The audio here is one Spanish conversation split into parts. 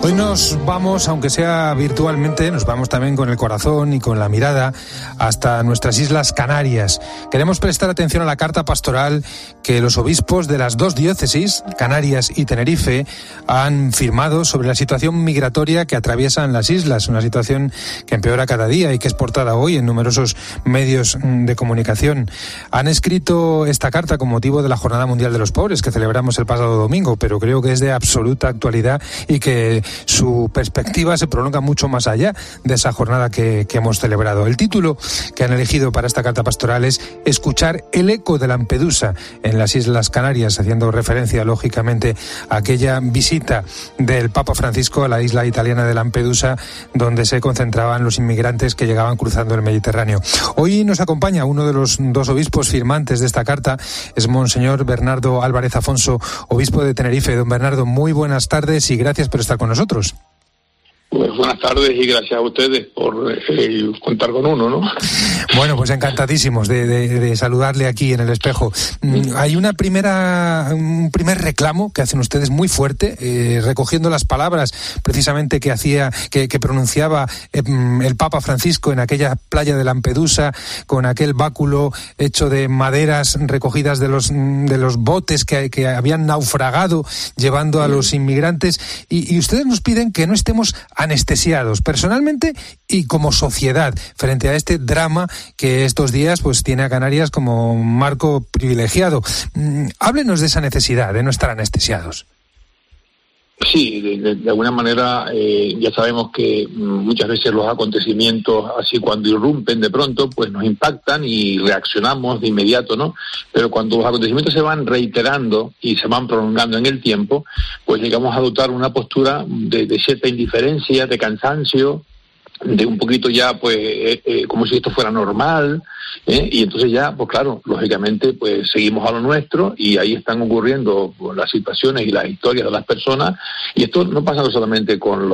Hoy nos vamos, aunque sea virtualmente, nos vamos también con el corazón y con la mirada hasta nuestras Islas Canarias. Queremos prestar atención a la carta pastoral que los obispos de las dos diócesis, Canarias y Tenerife, han firmado sobre la situación migratoria que atraviesan las islas, una situación que empeora cada día y que es portada hoy en numerosos medios de comunicación. Han escrito esta carta con motivo de la Jornada Mundial de los Pobres, que celebramos el pasado domingo, pero creo que es de absoluta actualidad y que su perspectiva se prolonga mucho más allá de esa jornada que hemos celebrado. El título que han elegido para esta carta pastoral es Escuchar el eco de Lampedusa en las Islas Canarias, haciendo referencia, lógicamente, a aquella visita del Papa Francisco a la isla italiana de Lampedusa, donde se concentraban los inmigrantes que llegaban cruzando el Mediterráneo. Hoy nos acompaña uno de los dos obispos firmantes de esta carta, es Monseñor Bernardo Álvarez Afonso, obispo de Tenerife. Don Bernardo, muy buenas tardes y gracias por estar con nosotros. Pues buenas tardes y gracias a ustedes por contar con uno, ¿no? Bueno, pues encantadísimos de saludarle aquí en el espejo. Hay un primer reclamo que hacen ustedes muy fuerte, recogiendo las palabras precisamente que pronunciaba el Papa Francisco en aquella playa de Lampedusa, con aquel báculo hecho de maderas recogidas de los botes que habían naufragado llevando a los inmigrantes, y ustedes nos piden que no estemos anestesiados personalmente y como sociedad frente a este drama que estos días pues tiene a Canarias como marco privilegiado. Háblenos de esa necesidad de no estar anestesiados. Sí, de alguna manera ya sabemos que muchas veces los acontecimientos así cuando irrumpen de pronto pues nos impactan y reaccionamos de inmediato, ¿no? Pero cuando los acontecimientos se van reiterando y se van prolongando en el tiempo, pues llegamos a adoptar una postura de cierta indiferencia, de cansancio, de un poquito ya pues como si esto fuera normal, y entonces ya pues claro, lógicamente pues seguimos a lo nuestro y ahí están ocurriendo pues, las situaciones y las historias de las personas, y esto no pasa solamente con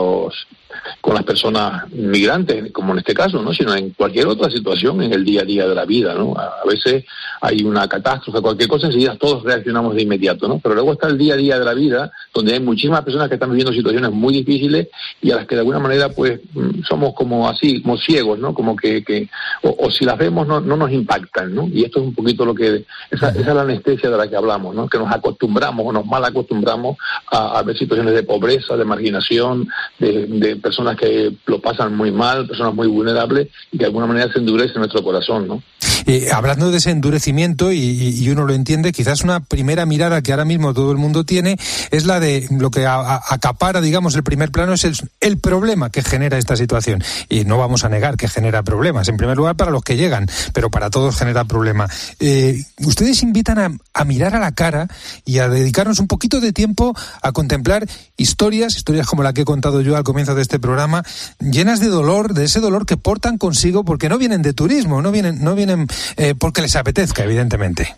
las personas migrantes, como en este caso, ¿no? Sino en cualquier otra situación en el día a día de la vida, ¿no? A veces hay una catástrofe, cualquier cosa, enseguida todos reaccionamos de inmediato, ¿no? Pero luego está el día a día de la vida, donde hay muchísimas personas que están viviendo situaciones muy difíciles y a las que de alguna manera pues somos como así, como ciegos, ¿no? Como que o si las vemos no nos impactan, ¿no? Y esto es un poquito lo que esa es la anestesia de la que hablamos, ¿no? Que nos acostumbramos o nos mal acostumbramos a ver situaciones de pobreza, de marginación, de personas que lo pasan muy mal, personas muy vulnerables, y de alguna manera se endurece nuestro corazón, ¿no? Hablando de ese endurecimiento, y uno lo entiende, quizás una primera mirada que ahora mismo todo el mundo tiene es la de lo que acapara, digamos, el primer plano, es el problema que genera esta situación. Y no vamos a negar que genera problemas, en primer lugar para los que llegan, pero para todos genera problema. Ustedes invitan a mirar a la cara y a dedicarnos un poquito de tiempo a contemplar historias como la que he contado yo al comienzo de este programa, llenas de dolor, de ese dolor que portan consigo, porque no vienen de turismo, no vienen porque les apetezca, evidentemente.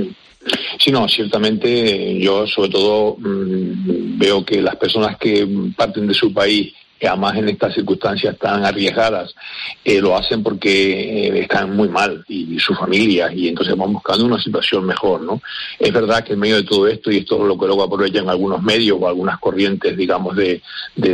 Sí, no, ciertamente yo sobre todo veo que las personas que parten de su país, que además en estas circunstancias tan arriesgadas, lo hacen porque están muy mal y su familia, y entonces van buscando una situación mejor, ¿no? Es verdad que en medio de todo esto, y esto es lo que luego aprovechan algunos medios o algunas corrientes, digamos, de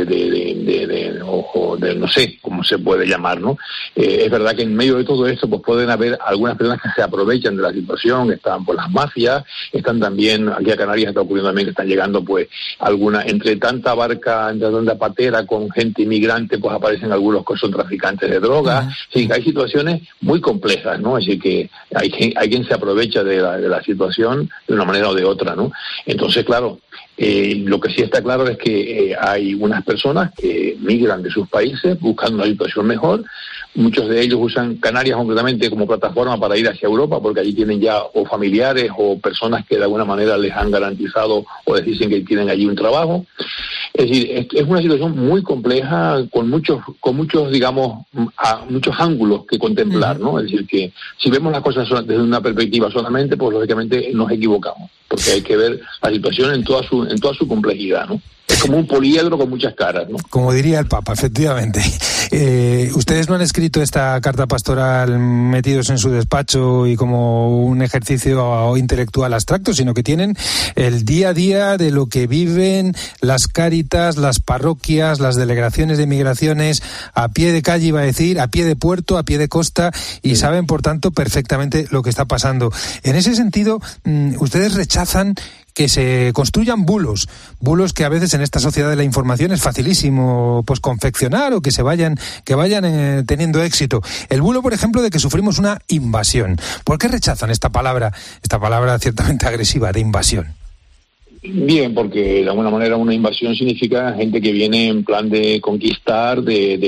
no sé cómo se puede llamar, ¿no? Es verdad que en medio de todo esto pues pueden haber algunas personas que se aprovechan de la situación, están por las mafias, están también, aquí a Canarias está ocurriendo también que están llegando pues entre tanta barca, entre tanta patera con gente inmigrante, pues aparecen algunos que son traficantes de drogas. Sí, hay situaciones muy complejas, ¿no? Así que hay quien se aprovecha de la situación de una manera o de otra, ¿no? Entonces, claro, lo que sí está claro es que hay unas personas que migran de sus países buscando una situación mejor. Muchos de ellos usan Canarias concretamente como plataforma para ir hacia Europa, porque allí tienen ya o familiares o personas que de alguna manera les han garantizado o les dicen que tienen allí un trabajo. Es decir, es una situación muy compleja, con muchos digamos, muchos ángulos que contemplar, ¿no? Es decir, que si vemos las cosas desde una perspectiva solamente, pues lógicamente nos equivocamos. porque hay que ver la situación en toda su complejidad, ¿no? Es como un poliedro con muchas caras, ¿no? Como diría el Papa, efectivamente. Ustedes no han escrito esta carta pastoral metidos en su despacho y como un ejercicio intelectual abstracto, sino que tienen el día a día de lo que viven las Cáritas, las parroquias, las delegaciones de migraciones, a pie de calle, iba a decir, a pie de puerto, a pie de costa, y saben, por tanto, perfectamente lo que está pasando. En ese sentido, ustedes rechazan que se construyan bulos que a veces en esta sociedad de la información es facilísimo pues confeccionar o que vayan teniendo éxito. El bulo, por ejemplo, de que sufrimos una invasión. ¿Por qué rechazan esta palabra ciertamente agresiva de invasión? Bien, porque de alguna manera una invasión significa gente que viene en plan de conquistar,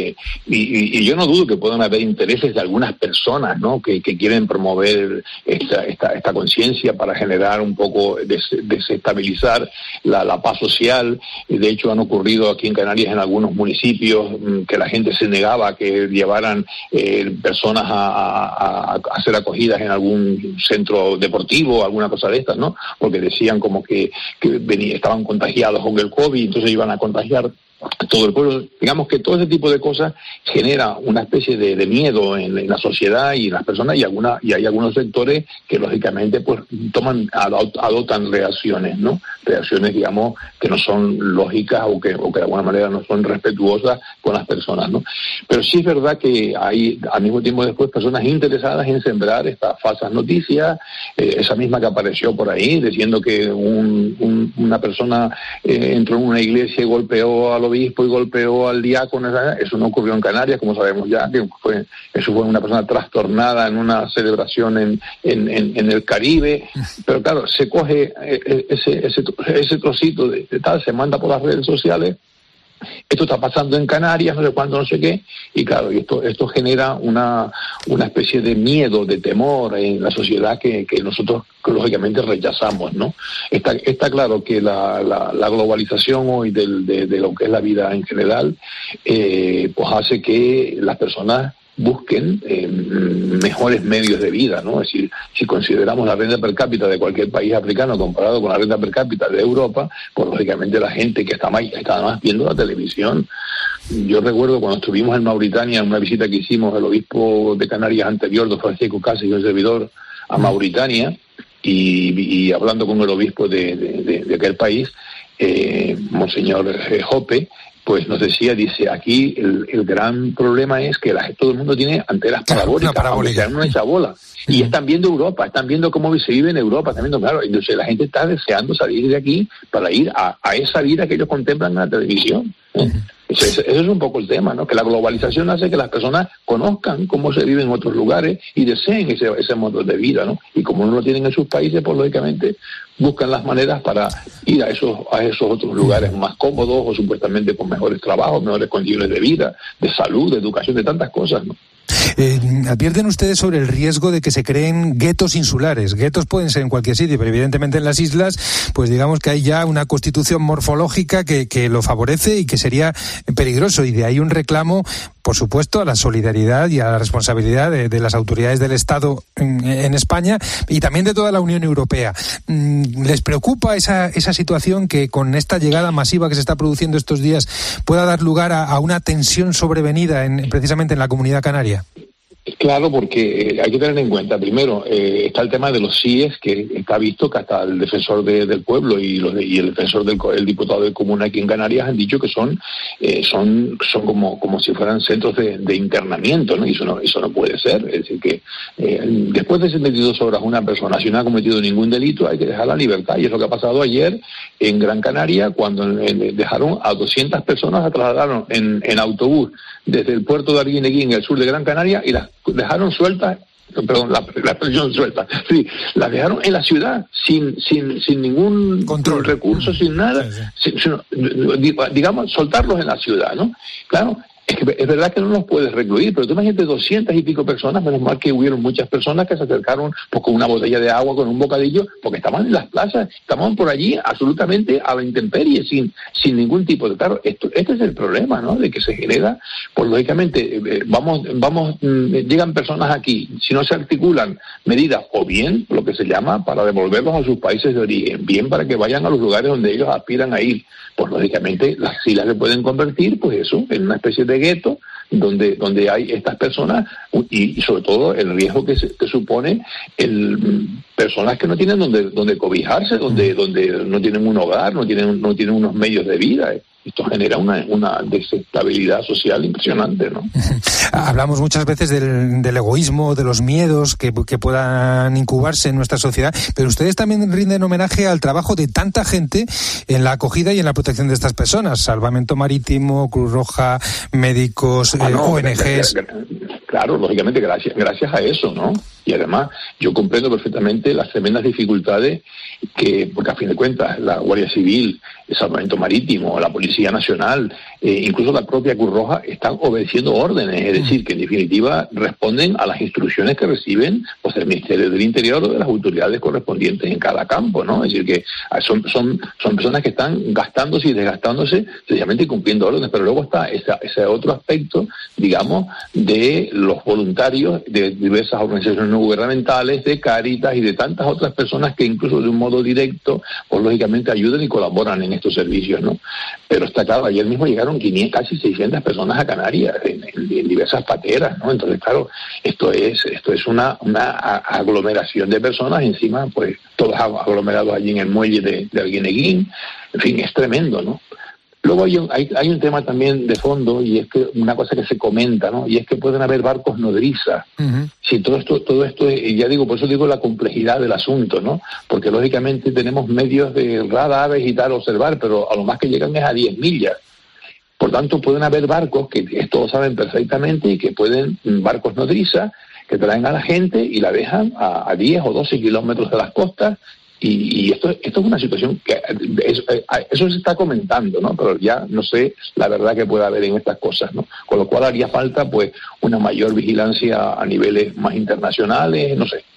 y yo no dudo que puedan haber intereses de algunas personas, ¿no? Que quieren promover esta conciencia para generar un poco, desestabilizar la paz social. De hecho, han ocurrido aquí en Canarias en algunos municipios que la gente se negaba a que llevaran personas a ser acogidas en algún centro deportivo, alguna cosa de estas, ¿no? Porque decían como que estaban contagiados con el COVID, entonces iban a contagiar a todo el pueblo. Digamos que todo ese tipo de cosas genera una especie de miedo en la sociedad y en las personas, y hay algunos sectores que lógicamente pues adoptan reacciones, ¿no? Reacciones, digamos, que no son lógicas o que de alguna manera no son respetuosas con las personas, ¿no? Pero sí es verdad que hay al mismo tiempo después personas interesadas en sembrar estas falsas noticias, esa misma que apareció por ahí diciendo que una persona entró en una iglesia y golpeó al obispo y golpeó al diácono. Eso no ocurrió en Canarias, como sabemos ya, que eso fue una persona trastornada en una celebración en el Caribe. Pero claro, se coge ese trocito de tal, se manda por las redes sociales. Esto está pasando en Canarias, no sé cuándo, no sé qué, y claro, esto genera una especie de miedo, de temor en la sociedad que nosotros lógicamente rechazamos, ¿no? Está claro que la globalización hoy de lo que es la vida en general, pues hace que las personas busquen mejores medios de vida, ¿no? Es decir, si consideramos la renta per cápita de cualquier país africano comparado con la renta per cápita de Europa, pues lógicamente la gente que está más viendo la televisión. Yo recuerdo cuando estuvimos en Mauritania, en una visita que hicimos el obispo de Canarias anterior, don Francisco Casas y un servidor, a Mauritania, y hablando con el obispo de aquel país, Monseñor Jope, pues nos dice, aquí el gran problema es que todo el mundo tiene antenas parabólicas, aunque sea una hecha bola. Y están viendo Europa, están viendo cómo se vive en Europa, están viendo, claro, entonces la gente está deseando salir de aquí para ir a esa vida que ellos contemplan en la televisión. Ese es un poco el tema, ¿no? Que la globalización hace que las personas conozcan cómo se vive en otros lugares y deseen ese modo de vida, ¿no? Y como no lo tienen en sus países, pues lógicamente buscan las maneras para ir a esos otros lugares más cómodos o supuestamente con mejores trabajos, mejores condiciones de vida, de salud, de educación, de tantas cosas, ¿no? Advierten ustedes sobre el riesgo de que se creen guetos insulares. Guetos pueden ser en cualquier sitio, pero evidentemente en las islas, pues digamos que hay ya una constitución morfológica que lo favorece y que sería peligroso, y de ahí un reclamo, por supuesto, a la solidaridad y a la responsabilidad de las autoridades del Estado en España y también de toda la Unión Europea. ¿Les preocupa esa situación que con esta llegada masiva que se está produciendo estos días pueda dar lugar a una tensión sobrevenida precisamente en la Comunidad Canaria? Claro, porque hay que tener en cuenta, primero, está el tema de los CIES, que está visto que hasta el defensor del pueblo y el defensor el diputado de comuna aquí en Canarias han dicho que son como si fueran centros de internamiento, ¿no? Y eso no puede ser. Es decir, que después de 72 horas una persona, si no ha cometido ningún delito, hay que dejarla en libertad. Y es lo que ha pasado ayer en Gran Canaria, cuando dejaron a 200 personas, la trasladaron en autobús desde el puerto de Arguineguín, en el sur de Gran Canaria, y las dejaron sueltas, perdón, la expresión suelta, sí, las dejaron en la ciudad sin ningún control, recurso, sin nada, sí. Digamos, soltarlos en la ciudad, ¿no? Claro, es verdad que no nos puedes recluir, pero tú imagínate 200 y pico personas, menos mal que hubieron muchas personas que se acercaron pues, con una botella de agua, con un bocadillo, porque estaban en las plazas, estaban por allí absolutamente a la intemperie, sin ningún tipo de... Claro, este es el problema, ¿no? De que se genera, pues lógicamente, llegan personas aquí, si no se articulan medidas, o bien, lo que se llama, para devolverlos a sus países de origen, bien para que vayan a los lugares donde ellos aspiran a ir, pues lógicamente las islas se pueden convertir, pues eso, en una especie de gueto donde hay estas personas y sobre todo el riesgo que supone personas que no tienen donde cobijarse, donde no tienen un hogar, no tienen unos medios de vida. Esto genera una desestabilidad social impresionante, ¿no? Hablamos muchas veces del egoísmo, de los miedos que puedan incubarse en nuestra sociedad, pero ustedes también rinden homenaje al trabajo de tanta gente en la acogida y en la protección de estas personas. Salvamento Marítimo, Cruz Roja, médicos, ONGs... Claro, lógicamente, gracias a eso, ¿no? Y además, yo comprendo perfectamente las tremendas dificultades porque a fin de cuentas, la Guardia Civil, el Salvamento Marítimo, la Policía Nacional, incluso la propia Cruz Roja, están obedeciendo órdenes, es decir, que en definitiva responden a las instrucciones que reciben pues del Ministerio del Interior o de las autoridades correspondientes en cada campo, ¿no? Es decir, que son personas que están gastándose y desgastándose sencillamente cumpliendo órdenes, pero luego está ese otro aspecto, digamos, de los voluntarios de diversas organizaciones no gubernamentales, de Cáritas y de tantas otras personas que incluso de un modo directo, pues lógicamente ayudan y colaboran en estos servicios, ¿no? Pero está claro, ayer mismo llegaron casi 600 personas a Canarias en diversas pateras, ¿no? Entonces, claro, esto es una aglomeración de personas, encima, pues, todos aglomerados allí en el muelle de Arguineguín, en fin, es tremendo, ¿no? Luego hay un tema también de fondo, y es que una cosa que se comenta, ¿no? Y es que pueden haber barcos nodriza. Uh-huh. Si todo esto, ya digo, por eso digo la complejidad del asunto, ¿no? Porque lógicamente tenemos medios de radares y tal observar, pero a lo más que llegan es a 10 millas. Por tanto, pueden haber barcos que esto lo saben perfectamente y que barcos nodriza, que traen a la gente y la dejan a 10 o 12 kilómetros de las costas. Y esto es una situación que eso se está comentando, ¿no? Pero ya no sé la verdad que puede haber en estas cosas, ¿no? Con lo cual haría falta, pues, una mayor vigilancia a niveles más internacionales, no sé.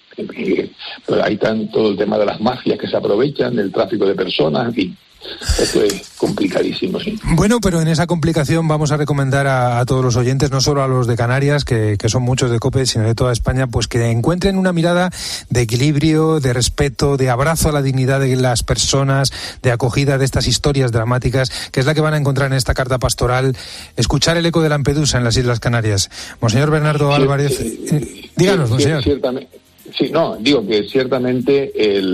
Pero ahí está todo el tema de las mafias que se aprovechan, del tráfico de personas, en fin. Esto es complicadísimo, sí. Bueno, pero en esa complicación vamos a recomendar a todos los oyentes, no solo a los de Canarias, que son muchos de COPE, sino de toda España, pues que encuentren una mirada de equilibrio, de respeto, de abrazo a la dignidad de las personas, de acogida de estas historias dramáticas, que es la que van a encontrar en esta carta pastoral. Escuchar el eco de Lampedusa en las Islas Canarias. Monseñor Bernardo Álvarez, díganos, monseñor. Sí, no, digo que ciertamente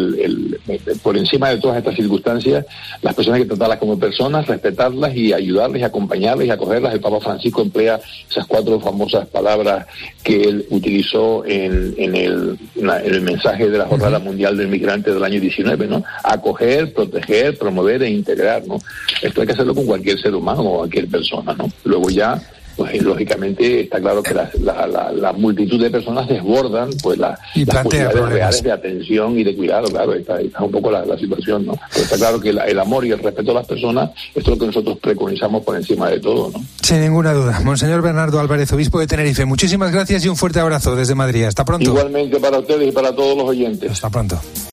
por encima de todas estas circunstancias, las personas hay que tratarlas como personas, respetarlas y ayudarles, acompañarles y acogerlas. El Papa Francisco emplea esas 4 famosas palabras que él utilizó en el mensaje de la Jornada Mundial del Migrante del año 19, ¿no? Acoger, proteger, promover e integrar, ¿no? Esto hay que hacerlo con cualquier ser humano o cualquier persona, ¿no? Luego ya, pues lógicamente está claro que la multitud de personas desbordan pues las posibilidades reales de atención y de cuidado. Claro, está un poco la situación, ¿no? Pero está claro que el amor y el respeto a las personas, esto es lo que nosotros preconizamos por encima de todo, ¿no? Sin ninguna duda. Monseñor Bernardo Álvarez, obispo de Tenerife, muchísimas gracias y un fuerte abrazo desde Madrid. Hasta pronto. Igualmente para ustedes y para todos los oyentes. Hasta pronto.